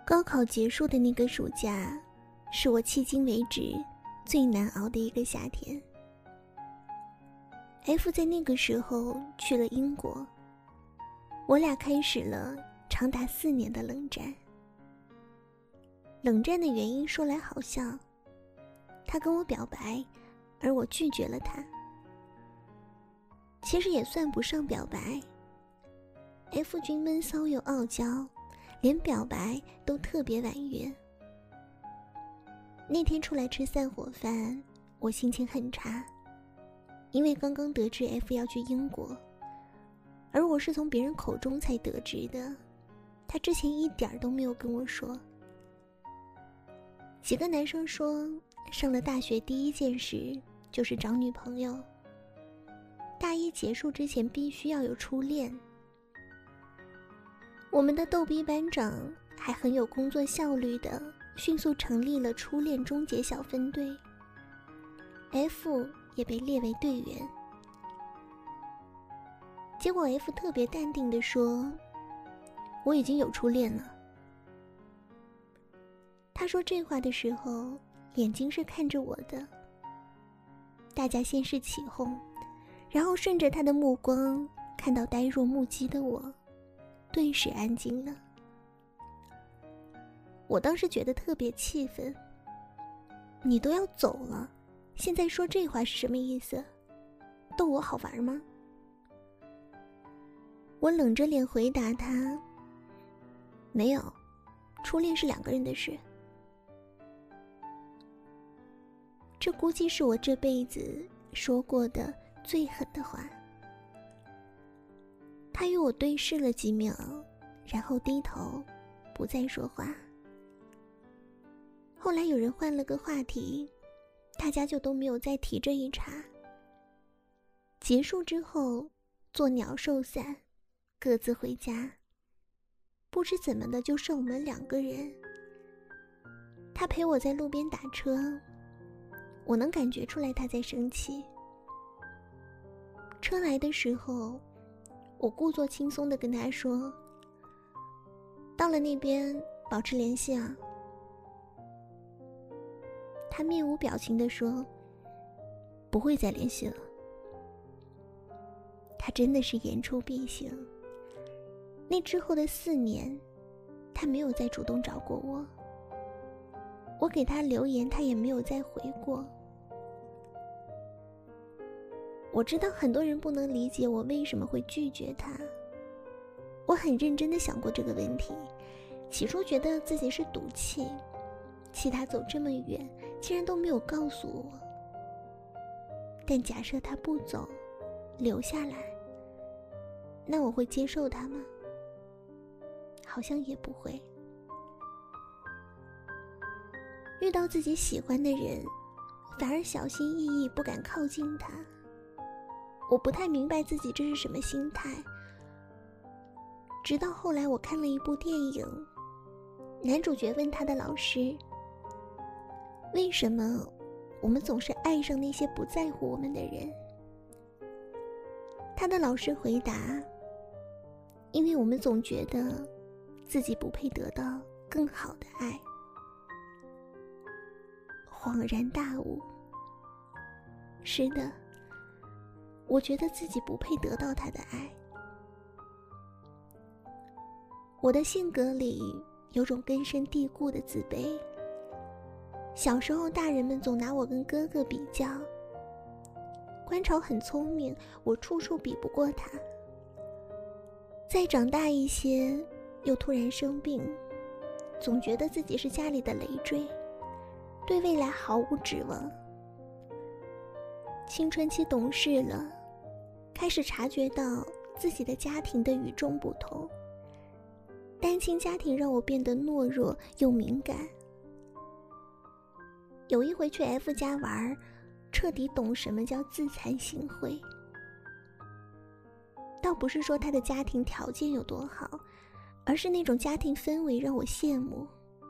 高考结束的那个暑假，是我迄今为止最难熬的一个夏天。F 在那个时候去了英国，我俩开始了长达4年的冷战。冷战的原因说来好笑，他跟我表白，而我拒绝了他。其实也算不上表白， F 君闷骚又傲娇，连表白都特别婉约。那天出来吃散伙饭，我心情很差，因为刚刚得知 F 要去英国，而我是从别人口中才得知的，他之前一点都没有跟我说。几个男生说，上了大学第一件事就是找女朋友，大一结束之前必须要有初恋。我们的逗逼班长还很有工作效率的迅速成立了初恋终结小分队， F 也被列为队员。结果 F 特别淡定地说，我已经有初恋了。他说这话的时候眼睛是看着我的，大家先是起哄，然后顺着他的目光看到呆若木鸡的我，顿时安静了。我当时觉得特别气愤，你都要走了，现在说这话是什么意思？逗我好玩吗？我冷着脸回答他，没有，初恋是2个人的事。这估计是我这辈子说过的最狠的话。他与我对视了几秒，然后低头不再说话。后来有人换了个话题，大家就都没有再提这一茬。结束之后做鸟兽散，各自回家。不知怎么的就剩我们2个人。他陪我在路边打车，我能感觉出来他在生气。车来的时候，我故作轻松地跟他说，到了那边保持联系啊。他面无表情地说，不会再联系了。他真的是言出必行。那之后的4年，他没有再主动找过我，我给他留言他也没有再回过。我知道很多人不能理解我为什么会拒绝他，我很认真地想过这个问题。起初觉得自己是赌气，气他走这么远竟然都没有告诉我。但假设他不走，留下来，那我会接受他吗？好像也不会。遇到自己喜欢的人，反而小心翼翼不敢靠近他。我不太明白自己这是什么心态，直到后来我看了一部电影，男主角问他的老师，为什么我们总是爱上那些不在乎我们的人？他的老师回答，因为我们总觉得自己不配得到更好的爱。恍然大悟，是的，我觉得自己不配得到他的爱。我的性格里有种根深蒂固的自卑。小时候大人们总拿我跟哥哥比较，观潮很聪明，我处处比不过他。再长大一些，又突然生病，总觉得自己是家里的累赘，对未来毫无指望。青春期懂事了，开始察觉到自己的家庭的与众不同。单亲家庭让我变得懦弱又敏感。有一回去 F 家玩，彻底懂什么叫自惭形秽。倒不是说他的家庭条件有多好，而是那种家庭氛围让我羡慕。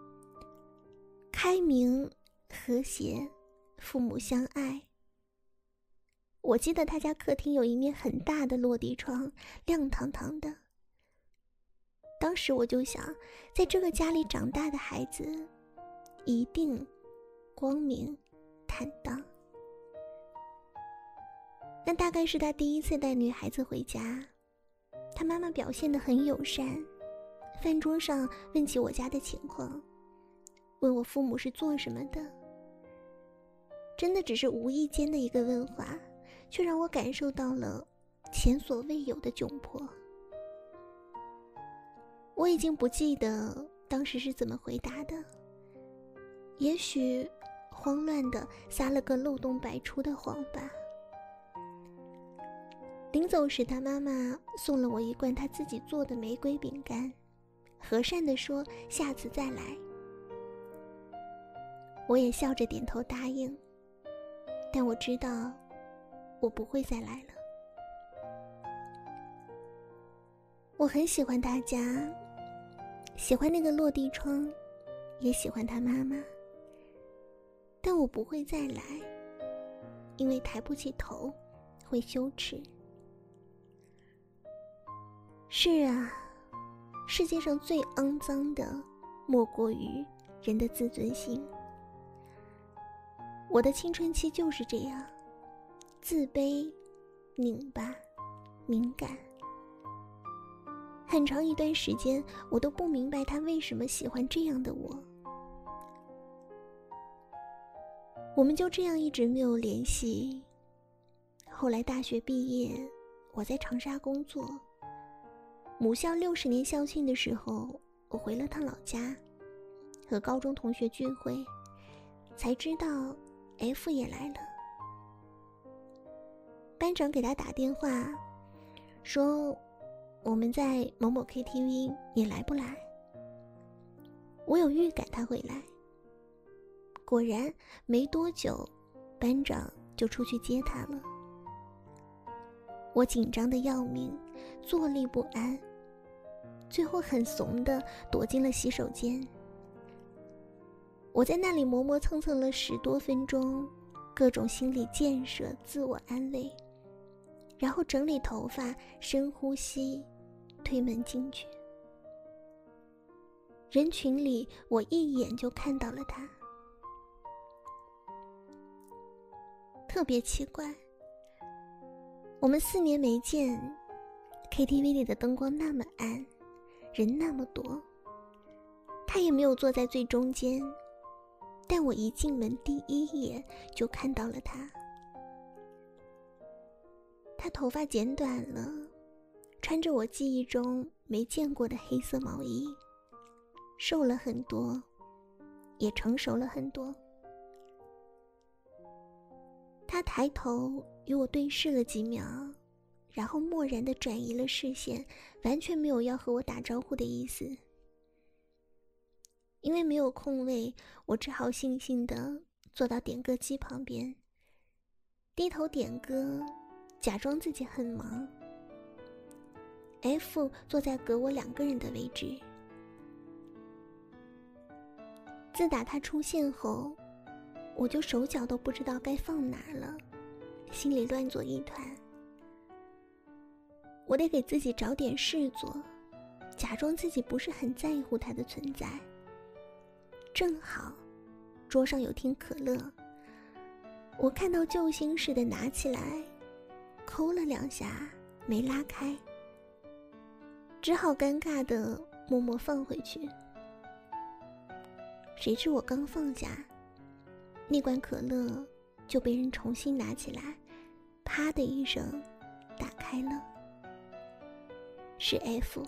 开明、和谐，父母相爱。我记得他家客厅有一面很大的落地窗，亮堂堂的。 当时我就想，在这个家里长大的孩子一定光明坦荡。那大概是他第一次带女孩子回家，他妈妈表现得很友善，饭桌上问起我家的情况，问我父母是做什么的。真的只是无意间的一个问话，却让我感受到了前所未有的窘迫。我已经不记得当时是怎么回答的，也许慌乱地撒了个漏洞百出的谎吧。临走时，他妈妈送了我一罐他自己做的玫瑰饼干，和善地说下次再来。我也笑着点头答应，但我知道我不会再来了。我很喜欢大家，喜欢那个落地窗，也喜欢他妈妈，但我不会再来，因为抬不起头会羞耻。是啊，世界上最肮脏的莫过于人的自尊心。我的青春期就是这样，自卑、拧巴、敏感。很长一段时间，我都不明白他为什么喜欢这样的我。我们就这样一直没有联系。后来大学毕业，我在长沙工作。母校60年校庆的时候，我回了趟老家，和高中同学聚会，才知道 F 也来了。班长给他打电话，说我们在某某 KTV， 你来不来？我有预感他会来。果然没多久，班长就出去接他了。我紧张得要命，坐立不安，最后很怂地躲进了洗手间。我在那里磨磨蹭蹭了10多分钟，各种心理建设、自我安慰，然后整理头发，深呼吸，推门进去。人群里，我一眼就看到了他。特别奇怪，我们4年没见， KTV 里的灯光那么暗，人那么多，他也没有坐在最中间，但我一进门第一眼就看到了他。他头发剪短了，穿着我记忆中没见过的黑色毛衣，瘦了很多，也成熟了很多。他抬头与我对视了几秒，然后漠然地转移了视线，完全没有要和我打招呼的意思。因为没有空位，我只好悻悻地坐到点歌机旁边，低头点歌，假装自己很忙。F 坐在隔我2个人的位置。自打他出现后，我就手脚都不知道该放哪了，心里乱作一团。我得给自己找点事做，假装自己不是很在乎他的存在。正好桌上有听可乐，我看到救星似的拿起来，抠了2下没拉开，只好尴尬地默默放回去。谁知我刚放下，那罐可乐就被人重新拿起来，啪的一声打开了。是 F。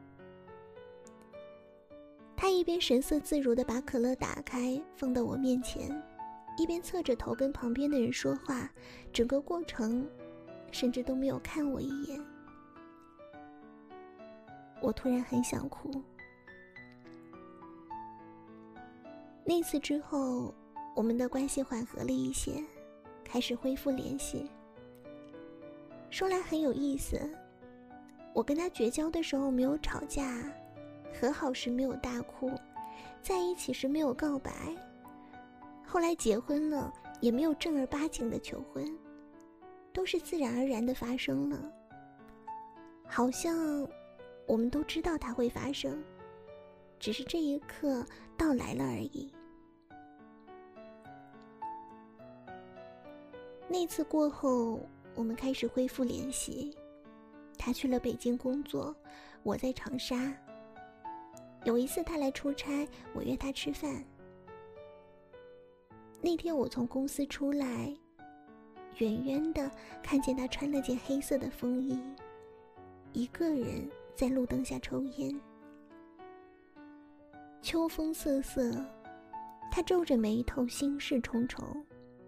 他一边神色自如地把可乐打开放到我面前，一边侧着头跟旁边的人说话，整个过程甚至都没有看我一眼。我突然很想哭。那次之后，我们的关系缓和了一些，开始恢复联系。说来很有意思，我跟他绝交的时候没有吵架，和好时没有大哭，在一起时没有告白，后来结婚了也没有正儿八经的求婚，都是自然而然的发生了。好像我们都知道它会发生，只是这一刻到来了而已。那次过后，我们开始恢复联系。他去了北京工作，我在长沙。有一次他来出差，我约他吃饭。那天我从公司出来，远远的看见他穿了件黑色的风衣，一个人在路灯下抽烟。秋风瑟瑟，他皱着眉头，心事重重。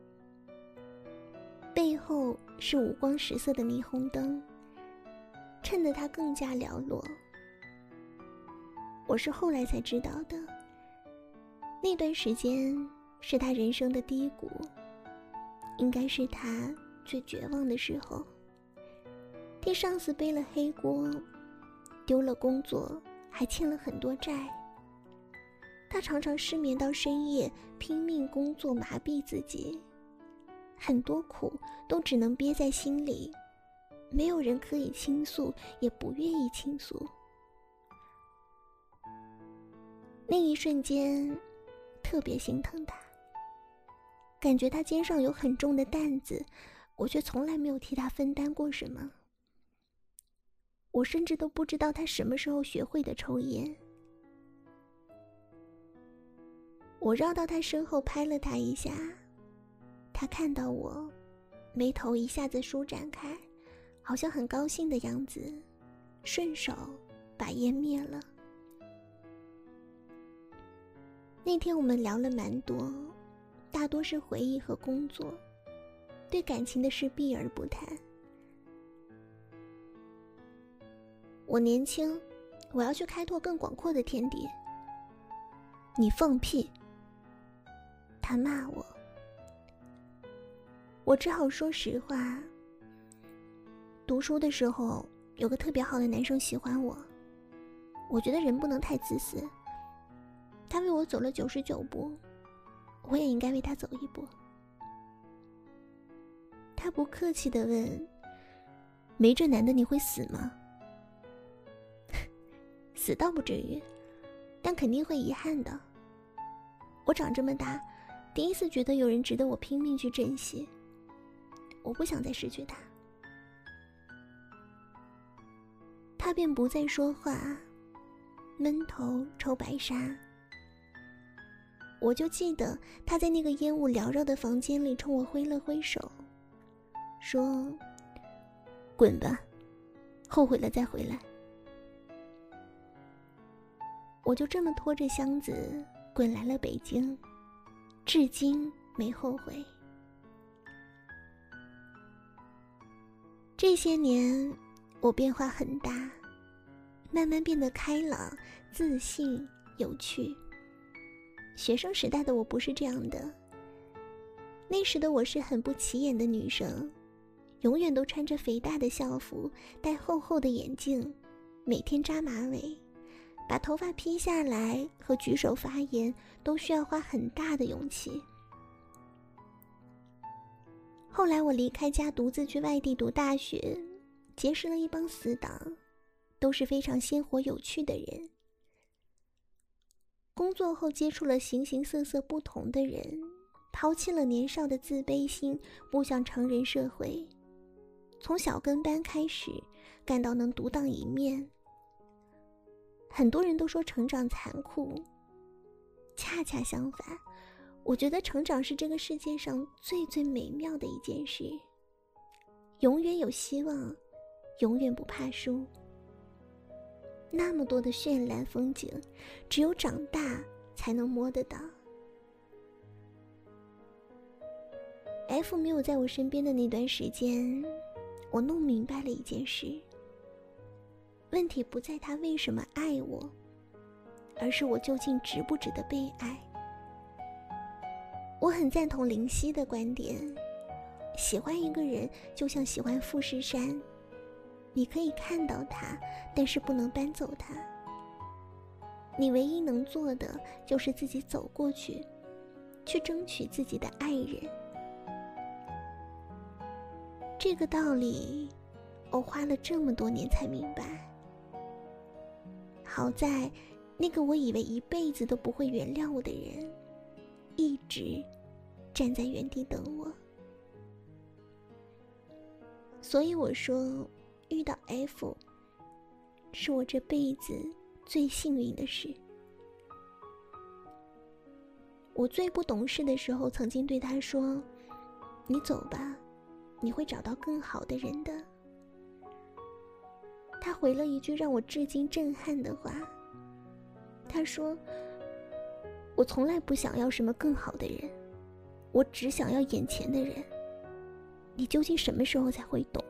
背后是五光十色的霓虹灯，衬得他更加寥落。我是后来才知道的，那段时间是他人生的低谷，应该是他最绝望的时候。替上司背了黑锅，丢了工作，还欠了很多债。他常常失眠到深夜，拼命工作麻痹自己，很多苦都只能憋在心里，没有人可以倾诉，也不愿意倾诉。那一瞬间特别心疼他，感觉他肩上有很重的担子，我却从来没有替他分担过什么。我甚至都不知道他什么时候学会的抽烟。我绕到他身后拍了他一下，他看到我，眉头一下子舒展开，好像很高兴的样子，顺手把烟灭了。那天我们聊了蛮多，大多是回忆和工作，对感情的事避而不谈。我年轻，我要去开拓更广阔的天地。你放屁！他骂我。我只好说实话。读书的时候，有个特别好的男生喜欢我，我觉得人不能太自私。他为我走了99步，我也应该为他走1步。他不客气地问：没这男的你会死吗？死倒不至于，但肯定会遗憾的。我长这么大，第一次觉得有人值得我拼命去珍惜。我不想再失去他。他便不再说话，闷头抽白沙。我就记得他在那个烟雾缭绕的房间里冲我挥了挥手，说：滚吧，后悔了再回来。我就这么拖着箱子滚来了北京，至今没后悔。这些年我变化很大，慢慢变得开朗、自信、有趣。学生时代的我不是这样的，那时的我是很不起眼的女生，永远都穿着肥大的校服，戴厚厚的眼镜，每天扎马尾，把头发披下来和举手发言都需要花很大的勇气。后来我离开家，独自去外地读大学，结识了一帮死党，都是非常鲜活有趣的人。工作后接触了形形色色不同的人，抛弃了年少的自卑心，步向成人社会。从小跟班开始，感到能独当一面。很多人都说成长残酷，恰恰相反，我觉得成长是这个世界上最最美妙的一件事。永远有希望，永远不怕输。那么多的绚烂风景，只有长大才能摸得到。F 没有在我身边的那段时间，我弄明白了一件事。问题不在他为什么爱我，而是我究竟值不值得被爱。我很赞同林夕的观点，喜欢一个人就像喜欢富士山，你可以看到它，但是不能搬走它。你唯一能做的就是自己走过去，去争取自己的爱人。这个道理，我花了这么多年才明白。 好在那个我以为一辈子都不会原谅我的人，一直站在原地等我。所以我说，遇到 F 是我这辈子最幸运的事。我最不懂事的时候，曾经对他说：“你走吧，你会找到更好的人的。”他回了一句让我至今震撼的话，他说：“我从来不想要什么更好的人，我只想要眼前的人。你究竟什么时候才会懂？”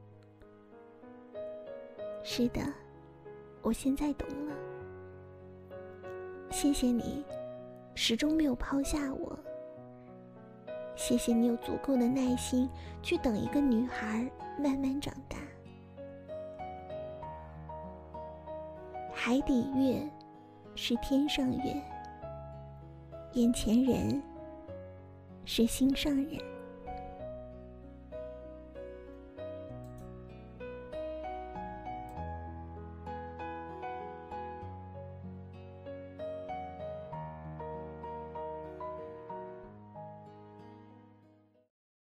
是的，我现在懂了。谢谢你，始终没有抛下我。谢谢你有足够的耐心去等一个女孩慢慢长大。海底月是天上月，眼前人是心上人。